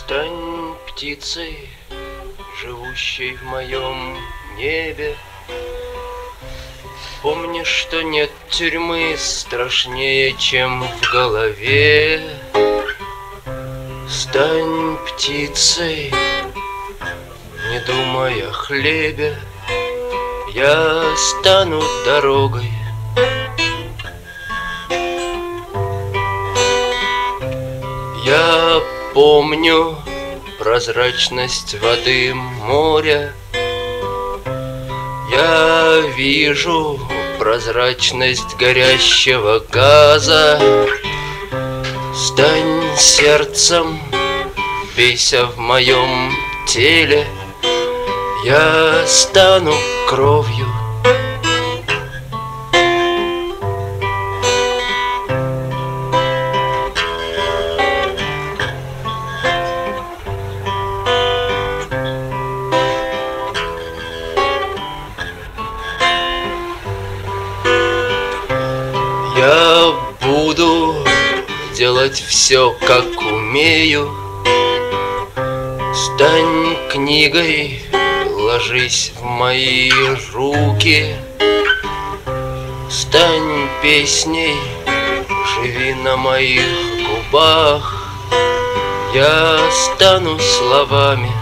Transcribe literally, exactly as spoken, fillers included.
Стань птицей, живущей в моем небе. Помни, что нет тюрьмы страшнее, чем в голове. Стань птицей, не думай о хлебе. Я стану дорогой. Я помню прозрачность воды моря. Я вижу прозрачность горящего газа. Стань сердцем, бейся в моем теле. Я стану кровью. Я буду делать все, как умею. Стань книгой, ложись в мои руки. Стань песней, живи на моих губах. Я стану словами.